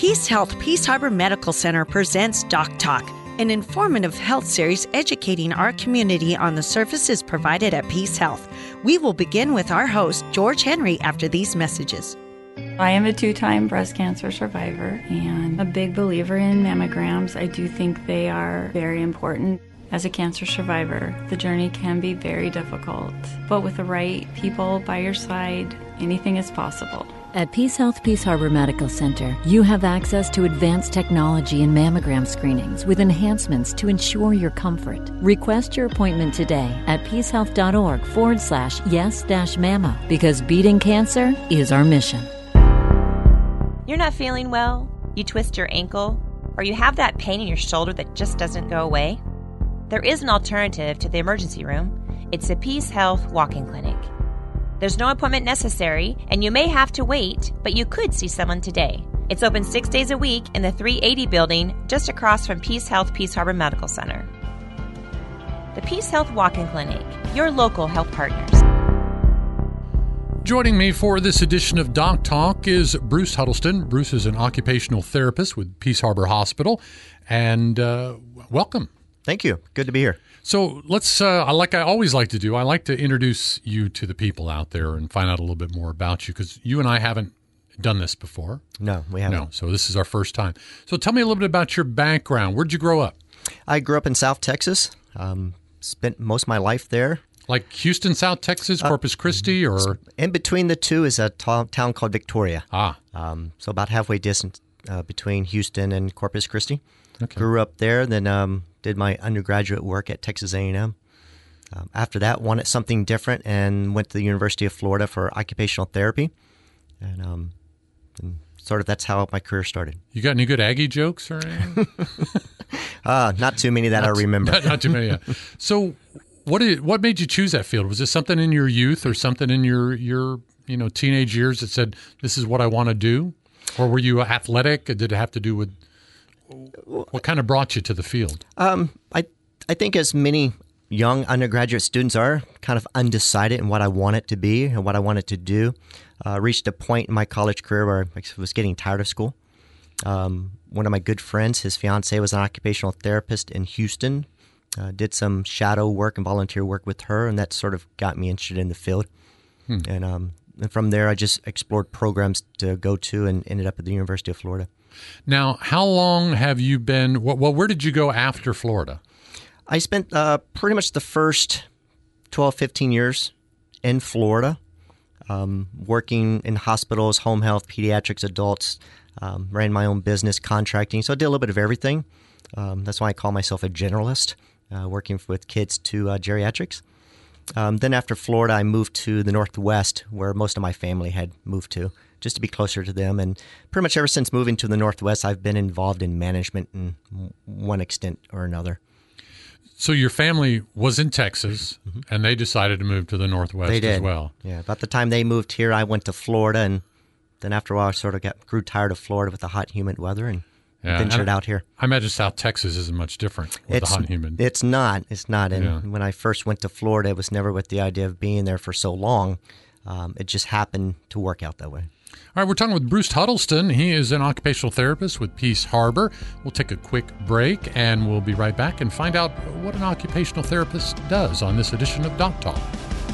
Peace Health Peace Harbor Medical Center presents Doc Talk, an informative health series educating our community on the services provided at Peace Health. We will begin with our host, George Henry, after these messages. I am a two-time breast cancer survivor and a big believer in mammograms. I do think they are very important. As a cancer survivor, the journey can be very difficult, but with the right people by your side, anything is possible. At Peace Health Peace Harbor Medical Center, you have access to advanced technology and mammogram screenings with enhancements to ensure your comfort. Request your appointment today at peacehealth.org/yes-mammo because beating cancer is our mission. You're not feeling well? You twist your ankle? Or you have that pain in your shoulder that just doesn't go away? There is an alternative to the emergency room. It's a Peace Health walk-in clinic. There's no appointment necessary, and you may have to wait, but you could see someone today. It's open 6 days a week in the 380 building just across from Peace Health Peace Harbor Medical Center. The Peace Health walk-in clinic, your local health partners. Joining me for this edition of Doc Talk is Bruce Huddleston. Bruce is an occupational therapist with Peace Harbor Hospital, and welcome. Thank you. Good to be here. So let's, like I always like to do, I like to introduce you to the people out there and find out a little bit more about you, because you and I haven't done this before. No, we haven't. No, so this is our first time. So tell me a little bit about your background. Where'd you grow up? I grew up in South Texas, spent most of my life there. Like Houston, South Texas, Corpus Christi, or? In between the two is a town called Victoria. So about halfway distance between Houston and Corpus Christi. Okay. Grew up there, then did my undergraduate work at Texas A&M. After that, wanted something different and went to the University of Florida for occupational therapy. And sort of that's how my career started. You got any good Aggie jokes or anything? Not too many that I remember. Not too many, yeah. So what made you choose that field? Was it something in your youth or something in your teenage years that said, this is what I want to do? Or were you athletic? Did it have to do with what kind of brought you to the field? I think as many young undergraduate students are, kind of undecided in what I want it to be and what I wanted to do. Reached a point in my college career where I was getting tired of school. One of my good friends, his fiance was an occupational therapist in Houston. Did some shadow work and volunteer work with her, and that sort of got me interested in the field. And from there, I just explored programs to go to and ended up at the University of Florida. Now, how long have you been, where did you go after Florida? I spent pretty much the first 12, 15 years in Florida, working in hospitals, home health, pediatrics, adults, ran my own business, contracting. So I did a little bit of everything. That's why I call myself a generalist, working with kids to geriatrics. Then after Florida, I moved to the Northwest, where most of my family had moved to, just to be closer to them. And pretty much ever since moving to the Northwest, I've been involved in management in one extent or another. So your family was in Texas, and they decided to move to the Northwest as well. Yeah, about the time they moved here, I went to Florida, and then after a while, I sort of grew tired of Florida with the hot, humid weather and ventured out here. I imagine South Texas isn't much different with the hot and humid. It's not. And when I first went to Florida, it was never with the idea of being there for so long. It just happened to work out that way. All right, we're talking with Bruce Huddleston. He is an occupational therapist with Peace Harbor. We'll take a quick break, and we'll be right back and find out what an occupational therapist does on this edition of Doc Talk.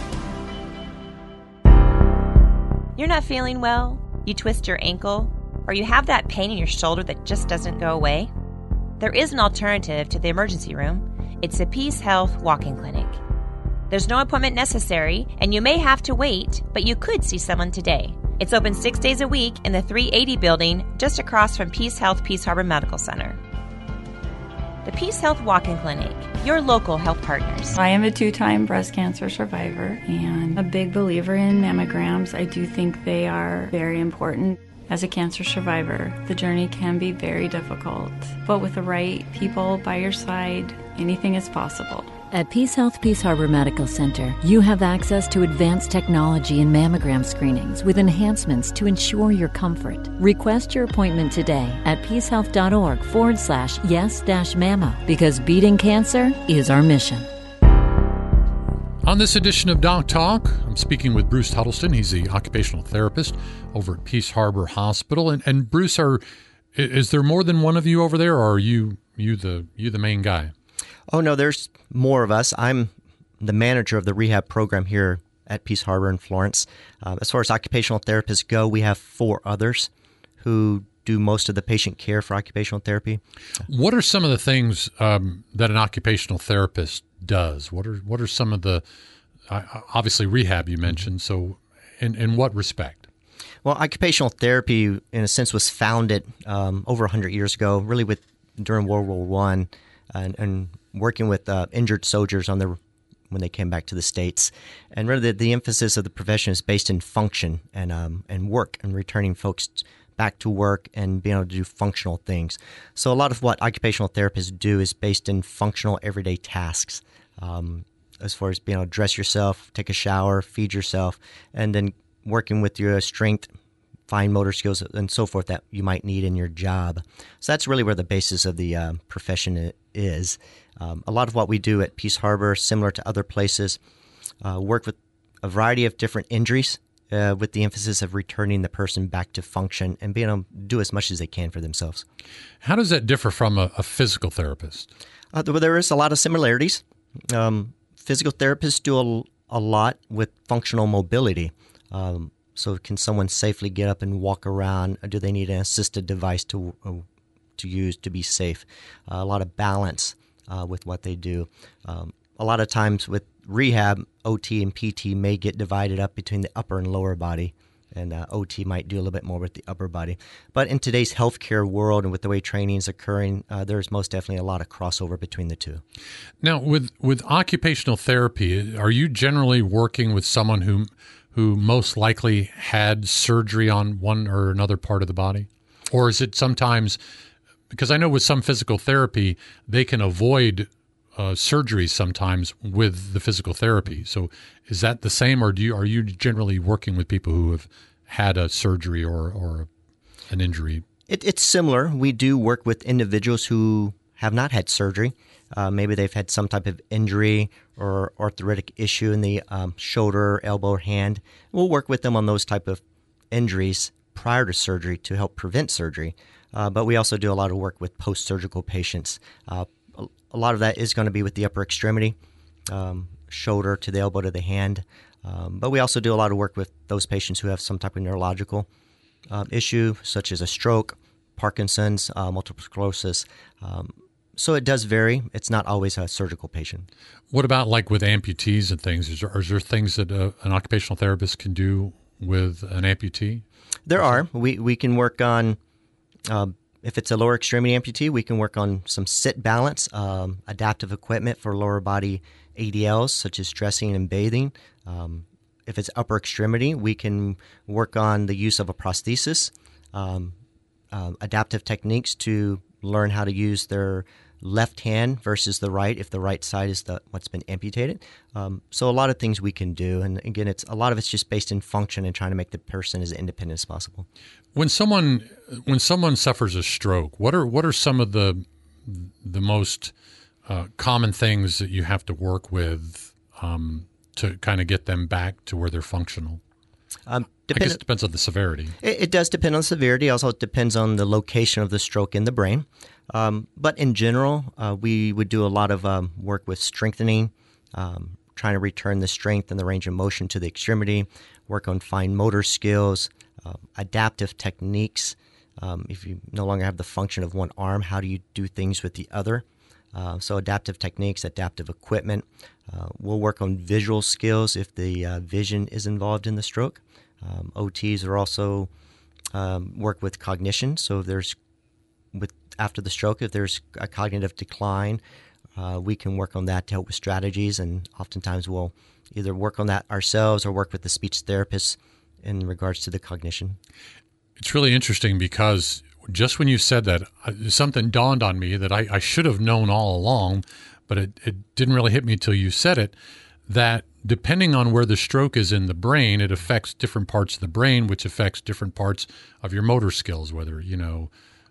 You're not feeling well? You twist your ankle? Or you have that pain in your shoulder that just doesn't go away? There is an alternative to the emergency room. It's a Peace Health walk-in clinic. There's no appointment necessary, and you may have to wait, but you could see someone today. It's open 6 days a week in the 380 building just across from Peace Health Peace Harbor Medical Center. The Peace Health walk-in clinic, your local health partners. I am a two-time breast cancer survivor and a big believer in mammograms. I do think they are very important. As a cancer survivor, the journey can be very difficult, but with the right people by your side, anything is possible. At Peace Health Peace Harbor Medical Center, you have access to advanced technology and mammogram screenings with enhancements to ensure your comfort. Request your appointment today at peacehealth.org/yes-mammo because beating cancer is our mission. On this edition of Doc Talk, I'm speaking with Bruce Huddleston. He's the occupational therapist over at Peace Harbor Hospital. And Bruce, Is there more than one of you over there, or are you the main guy? Oh, no, there's more of us. I'm the manager of the rehab program here at Peace Harbor in Florence. As far as occupational therapists go, we have 4 others who do most of the patient care for occupational therapy. What are some of the things that an occupational therapist does? What are some of the obviously rehab you mentioned? So, in what respect? Well, occupational therapy, in a sense, was founded over 100 years ago, really during World War I, and working with injured soldiers when they came back to the States. And really, the emphasis of the profession is based in function and work, and returning folks back to work and being able to do functional things. So a lot of what occupational therapists do is based in functional everyday tasks, as far as being able to dress yourself, take a shower, feed yourself, and then working with your strength, fine motor skills, and so forth that you might need in your job. So that's really where the basis of the profession is. A lot of what we do at Peace Harbor, similar to other places, work with a variety of different injuries, with the emphasis of returning the person back to function and being able to do as much as they can for themselves. How does that differ from a physical therapist? There is a lot of similarities. Physical therapists do a lot with functional mobility. So can someone safely get up and walk around? Or do they need an assisted device to use to be safe? A lot of balance with what they do. A lot of times with rehab, OT and PT may get divided up between the upper and lower body, and OT might do a little bit more with the upper body. But in today's healthcare world and with the way training is occurring, there's most definitely a lot of crossover between the two. Now, with occupational therapy, are you generally working with someone who most likely had surgery on one or another part of the body? Or is it sometimes, because I know with some physical therapy, they can avoid surgeries sometimes with the physical therapy. So is that the same, or are you generally working with people who have had a surgery or an injury? It's similar. We do work with individuals who have not had surgery. Maybe they've had some type of injury or arthritic issue in the shoulder, elbow, or hand. We'll work with them on those type of injuries prior to surgery to help prevent surgery. But we also do a lot of work with post-surgical patients. A lot of that is going to be with the upper extremity, shoulder to the elbow to the hand. But we also do a lot of work with those patients who have some type of neurological issue, such as a stroke, Parkinson's, multiple sclerosis. So it does vary. It's not always a surgical patient. What about like with amputees and things? Is there things that an occupational therapist can do with an amputee? There are. We can work on, if it's a lower extremity amputee, we can work on some sit balance, adaptive equipment for lower body ADLs, such as dressing and bathing. If it's upper extremity, we can work on the use of a prosthesis, adaptive techniques to learn how to use their left hand versus the right if the right side is what's been amputated. So a lot of things we can do, and again, a lot of it's just based in function and trying to make the person as independent as possible. When someone suffers a stroke, what are some of the most common things that you have to work with to kind of get them back to where they're functional? I guess it depends on the severity. It does depend on the severity. Also, it depends on the location of the stroke in the brain. But in general, we would do a lot of work with strengthening, trying to return the strength and the range of motion to the extremity, work on fine motor skills, adaptive techniques. If you no longer have the function of one arm, how do you do things with the other? So adaptive techniques, adaptive equipment. We'll work on visual skills if the vision is involved in the stroke. OTs are also work with cognition. So if after the stroke, if there's a cognitive decline, we can work on that to help with strategies. And oftentimes we'll either work on that ourselves or work with the speech therapists in regards to the cognition. It's really interesting because just when you said that, something dawned on me that I should have known all along, but it didn't really hit me until you said it, that depending on where the stroke is in the brain, it affects different parts of the brain, which affects different parts of your motor skills, whether,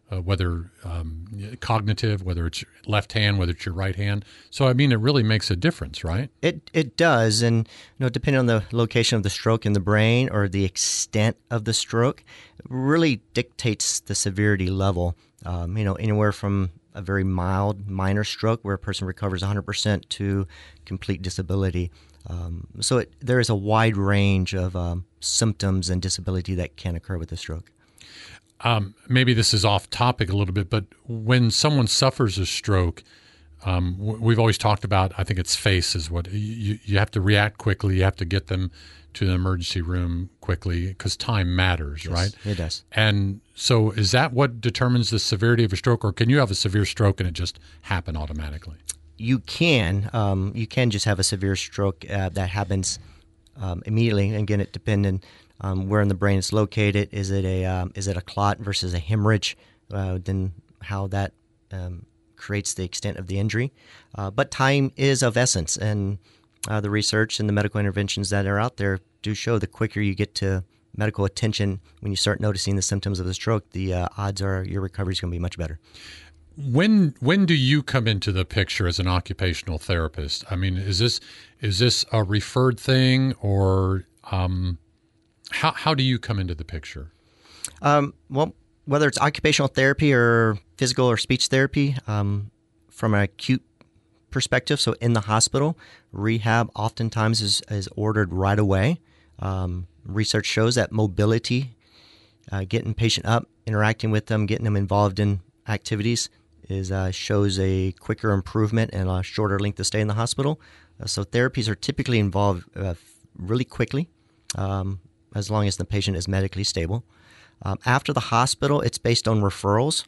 whether cognitive, whether it's your left hand, whether it's your right hand. So, I mean, it really makes a difference, right? It does. And, depending on the location of the stroke in the brain or the extent of the stroke, it really dictates the severity level. Anywhere from a very mild, minor stroke where a person recovers 100% to complete disability. So there is a wide range of symptoms and disability that can occur with a stroke. Maybe this is off topic a little bit, but when someone suffers a stroke, we've always talked about, I think it's FACE is what you have to react quickly. You have to get them to the emergency room quickly because time matters, Yes, right? It does. And so is that what determines the severity of a stroke, or can you have a severe stroke and it just happen automatically? You can. You can just have a severe stroke that happens immediately. Again, it depends on where in the brain it's located. Is it a clot versus a hemorrhage? Then how that creates the extent of the injury. But time is of essence, and the research and the medical interventions that are out there do show the quicker you get to medical attention when you start noticing the symptoms of the stroke, the odds are your recovery is going to be much better. When do you come into the picture as an occupational therapist? I mean, is this a referred thing, or how do you come into the picture? Well, whether it's occupational therapy or physical or speech therapy, from an acute perspective, so in the hospital, rehab oftentimes is ordered right away. Research shows that mobility, getting patient up, interacting with them, getting them involved in activities shows a quicker improvement and a shorter length of stay in the hospital. So therapies are typically involved really quickly, as long as the patient is medically stable. After the hospital, it's based on referrals.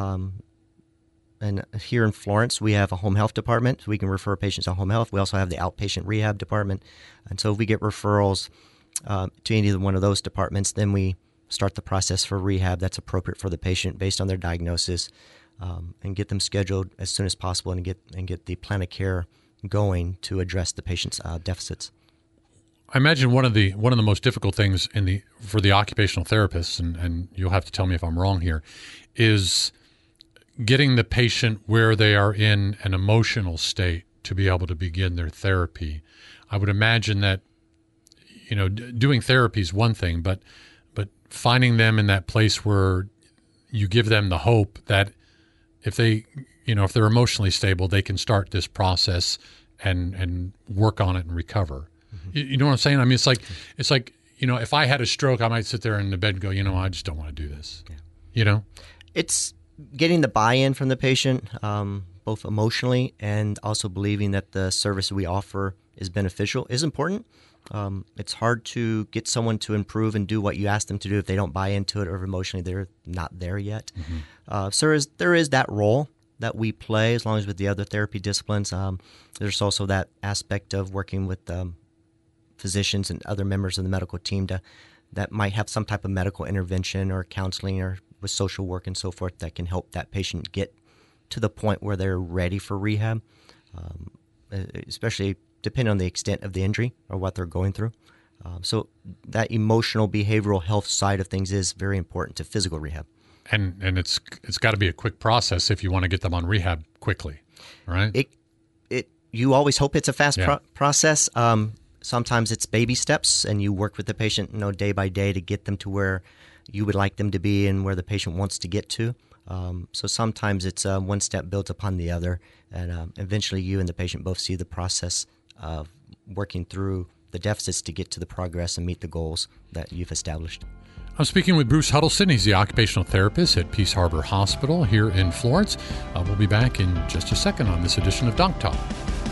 And here in Florence, we have a home health department. So we can refer patients to home health. We also have the outpatient rehab department. And so if we get referrals to any one of those departments, then we start the process for rehab that's appropriate for the patient based on their diagnosis, and get them scheduled as soon as possible and get the plan of care going to address the patient's deficits. I imagine one of the most difficult things for the occupational therapists, and you'll have to tell me if I'm wrong here, is getting the patient where they are in an emotional state to be able to begin their therapy. I would imagine that, doing therapy is one thing, but finding them in that place where you give them the hope that if they, if they're emotionally stable, they can start this process and work on it and recover. Mm-hmm. You know what I'm saying? I mean, it's like, if I had a stroke, I might sit there in the bed and go, I just don't want to do this. Yeah. It's getting the buy-in from the patient, both emotionally and also believing that the service we offer is beneficial is important. It's hard to get someone to improve and do what you ask them to do if they don't buy into it or emotionally they're not there yet. Mm-hmm. So there is that role that we play as long as with the other therapy disciplines. There's also that aspect of working with physicians and other members of the medical team that might have some type of medical intervention or counseling or with social work and so forth that can help that patient get to the point where they're ready for rehab, especially depending on the extent of the injury or what they're going through. So that emotional behavioral health side of things is very important to physical rehab. And it's got to be a quick process if you want to get them on rehab quickly, right? You always hope it's a fast process. Sometimes it's baby steps, and you work with the patient, day by day to get them to where you would like them to be and where the patient wants to get to. So sometimes it's one step builds upon the other, and eventually you and the patient both see the process of working through the deficits to get to the progress and meet the goals that you've established. I'm speaking with Bruce Huddleston. He's the occupational therapist at Peace Harbor Hospital here in Florence. We'll be back in just a second on this edition of Doc Talk.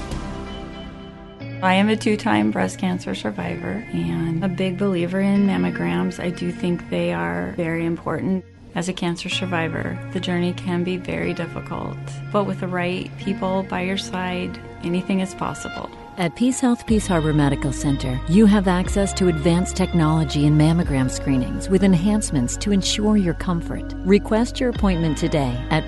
I am a 2-time breast cancer survivor and a big believer in mammograms. I do think they are very important. As a cancer survivor, the journey can be very difficult, but with the right people by your side, anything is possible. At Peace Health Peace Harbor Medical Center, you have access to advanced technology and mammogram screenings with enhancements to ensure your comfort. Request your appointment today at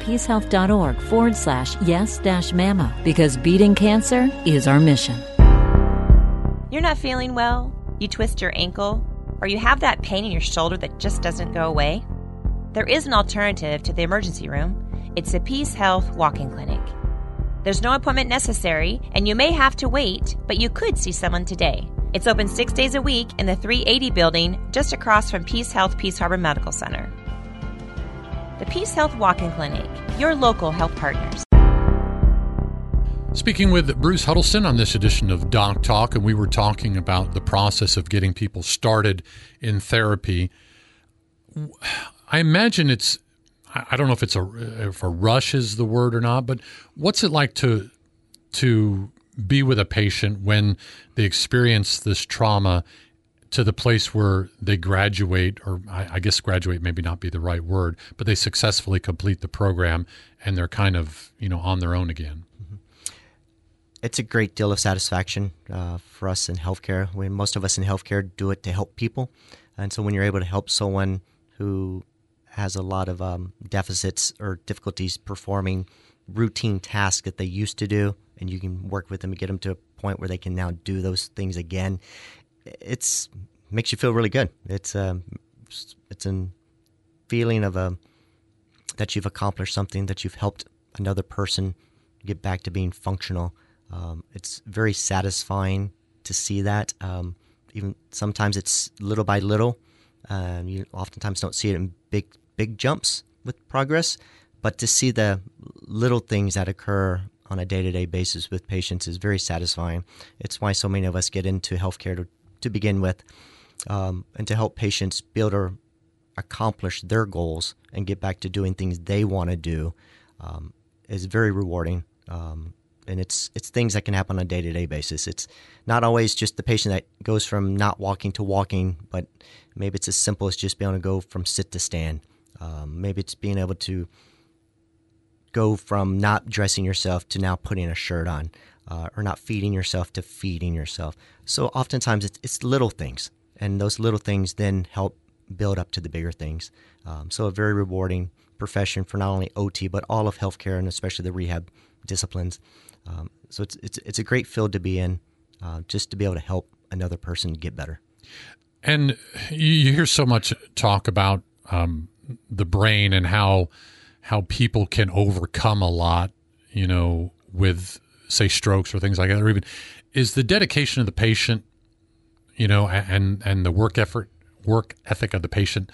peacehealth.org/yes-mammo, because beating cancer is our mission. You're not feeling well? You twist your ankle? Or you have that pain in your shoulder that just doesn't go away? There is an alternative to the emergency room. It's a Peace Health walk-in clinic. There's no appointment necessary, and you may have to wait, but you could see someone today. It's open 6 days a week in the 380 building just across from Peace Health Peace Harbor Medical Center. The Peace Health Walk-in Clinic, your local health partners. Speaking with Bruce Huddleston on this edition of Doc Talk, and we were talking about the process of getting people started in therapy. I imagine I don't know if if a rush is the word or not, but what's it like to be with a patient when they experience this trauma to the place where they graduate, or I guess graduate maybe not be the right word, but they successfully complete the program and they're kind of, on their own again? It's a great deal of satisfaction for us in healthcare. Most of us in healthcare do it to help people. And so when you're able to help someone who has a lot of deficits or difficulties performing routine tasks that they used to do, and you can work with them to get them to a point where they can now do those things again, it makes you feel really good. It's a feeling of that you've accomplished something, that you've helped another person get back to being functional. It's very satisfying to see that. Even sometimes it's little by little. You oftentimes don't see it in big jumps with progress, but to see the little things that occur on a day-to-day basis with patients is very satisfying. It's why so many of us get into healthcare to begin with, and to help patients be able to accomplish their goals and get back to doing things they want to do is very rewarding. And it's things that can happen on a day-to-day basis. It's not always just the patient that goes from not walking to walking, but maybe it's as simple as just being able to go from sit to stand. Maybe it's being able to go from not dressing yourself to now putting a shirt on, or not feeding yourself to feeding yourself. So oftentimes it's little things, and those little things then help build up to the bigger things. So a very rewarding profession for not only OT, but all of healthcare, and especially the rehab disciplines. So it's a great field to be in, just to be able to help another person get better. And you hear so much talk about the brain and how people can overcome a lot, with, say, strokes or things like that. Or even, is the dedication of the patient, and the work ethic of the patient,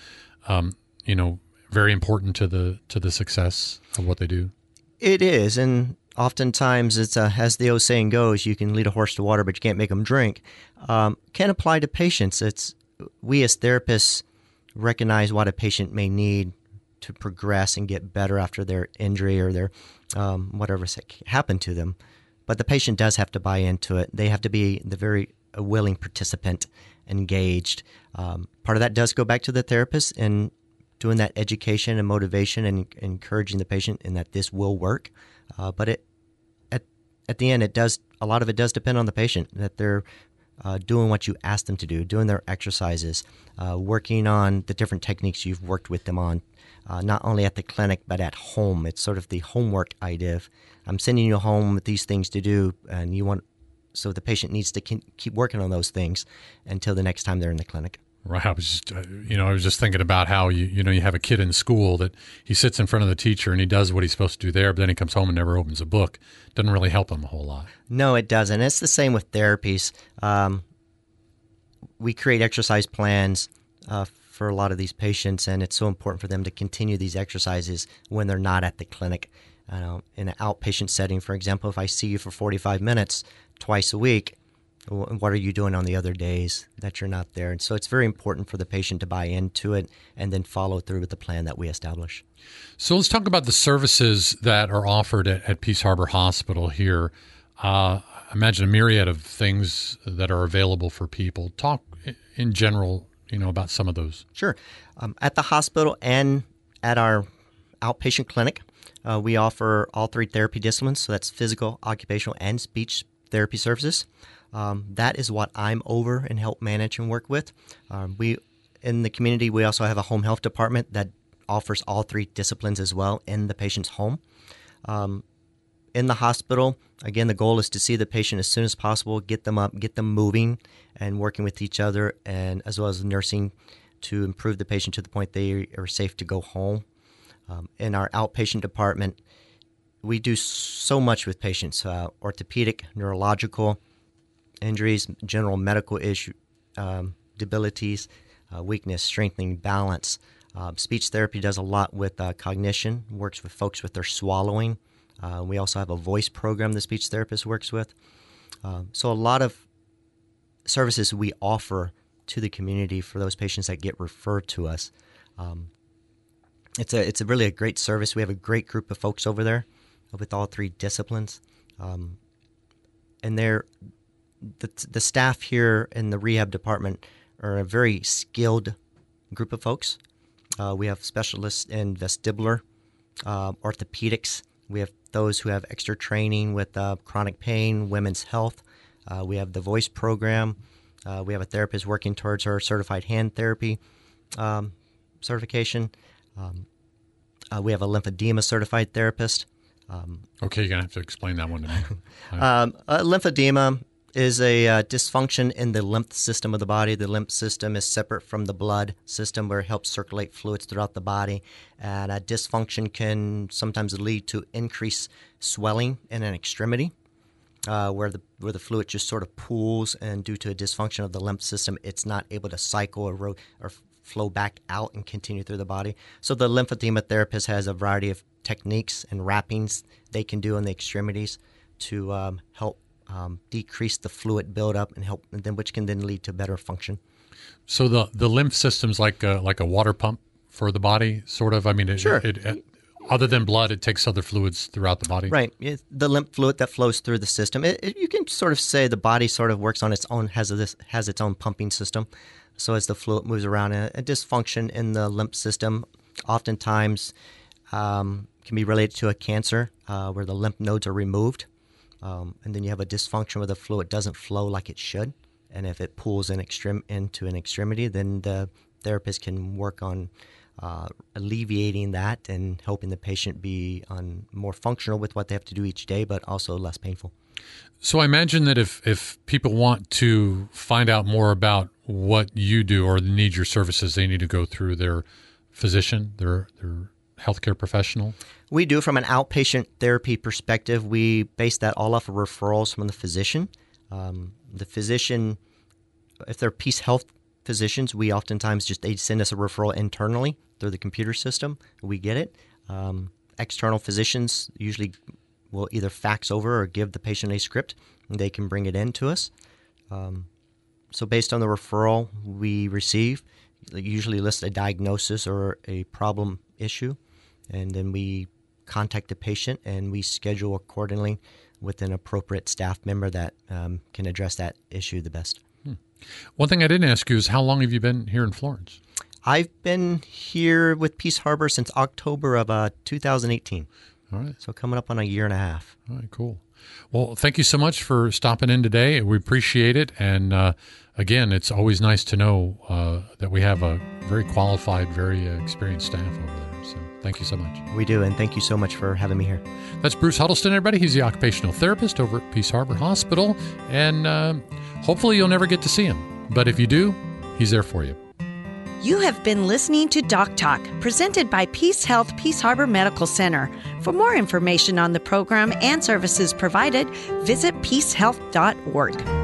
very important to the success of what they do? It is, and oftentimes it's as the old saying goes, you can lead a horse to water, but you can't make them drink. Can apply to patients. We as therapists recognize what a patient may need to progress and get better after their injury or their whatever's happened to them. But the patient does have to buy into it. They have to be the very willing participant, engaged. Part of that does go back to the therapist and doing that education and motivation and encouraging the patient in that this will work. But at the end, a lot of it does depend on the patient, that they're doing what you ask them to do, doing their exercises, working on the different techniques you've worked with them on, not only at the clinic but at home. It's sort of the homework idea of, I'm sending you home with these things to do, and so the patient needs to keep working on those things until the next time they're in the clinic. Right. I was just thinking about how you have a kid in school that he sits in front of the teacher and he does what he's supposed to do there, but then he comes home and never opens a book. Doesn't really help him a whole lot. No, it doesn't. It's the same with therapies. We create exercise plans for a lot of these patients, and it's so important for them to continue these exercises when they're not at the clinic. In an outpatient setting, for example, if I see you for 45 minutes twice a week, what are you doing on the other days that you're not there? And so it's very important for the patient to buy into it and then follow through with the plan that we establish. So let's talk about the services that are offered at Peace Harbor Hospital here. I imagine a myriad of things that are available for people. Talk in general, about some of those. Sure. At the hospital and at our outpatient clinic, we offer all three therapy disciplines. So that's physical, occupational, and speech therapy services. That is what I'm over and help manage and work with. In the community, we also have a home health department that offers all three disciplines as well in the patient's home. In the hospital, again, the goal is to see the patient as soon as possible, get them up, get them moving, and working with each other, and as well as nursing to improve the patient to the point they are safe to go home. In our outpatient department, we do so much with patients, orthopedic, neurological injuries, general medical issue, debilities, weakness, strengthening, balance. Speech therapy does a lot with cognition, works with folks with their swallowing. We also have a voice program the speech therapist works with. So a lot of services we offer to the community for those patients that get referred to us. It's really a great service. We have a great group of folks over there with all three disciplines. And the staff here in the rehab department are a very skilled group of folks. We have specialists in vestibular, orthopedics. We have those who have extra training with chronic pain, women's health. We have the voice program. We have a therapist working towards her certified hand therapy certification. We have a lymphedema certified therapist. Okay, you're going to have to explain that one to me. Lymphedema is a dysfunction in the lymph system of the body. The lymph system is separate from the blood system where it helps circulate fluids throughout the body. And a dysfunction can sometimes lead to increased swelling in an extremity where the fluid just sort of pools, and due to a dysfunction of the lymph system, it's not able to cycle or flow back out and continue through the body. So the lymphedema therapist has a variety of techniques and wrappings they can do on the extremities to help decrease the fluid buildup and which can then lead to better function. So the lymph system's like a water pump for the body, sort of. I mean, sure. Other than blood, it takes other fluids throughout the body. Right. The lymph fluid that flows through the system. You can sort of say the body sort of works on its own, has its own pumping system. So as the fluid moves around, a dysfunction in the lymph system oftentimes can be related to a cancer where the lymph nodes are removed. And then you have a dysfunction where the fluid doesn't flow like it should. And if it pools into an extremity, then the therapist can work on alleviating that and helping the patient be more functional with what they have to do each day, but also less painful. So I imagine that if people want to find out more about what you do or need your services, they need to go through their physician, their healthcare professional? We do. From an outpatient therapy perspective, we base that all off of referrals from the physician. The physician, if they're Peace Health physicians, we oftentimes they send us a referral internally through the computer system. We get it. External physicians usually will either fax over or give the patient a script, and they can bring it in to us. So based on the referral we receive, usually list a diagnosis or a problem issue, and then we contact the patient and we schedule accordingly with an appropriate staff member that can address that issue the best. One thing I didn't ask you is how long have you been here in Florence? I've been here with Peace Harbor since October of 2018. All right. So coming up on a year and a half. All right, cool. Well, thank you so much for stopping in today. We appreciate it. And again, it's always nice to know that we have a very qualified, very experienced staff over there. So thank you so much. We do, and thank you so much for having me here. That's Bruce Huddleston, everybody. He's the occupational therapist over at Peace Harbor Hospital. And hopefully you'll never get to see him. But if you do, he's there for you. You have been listening to Doc Talk, presented by Peace Health Peace Harbor Medical Center. For more information on the program and services provided, visit peacehealth.org.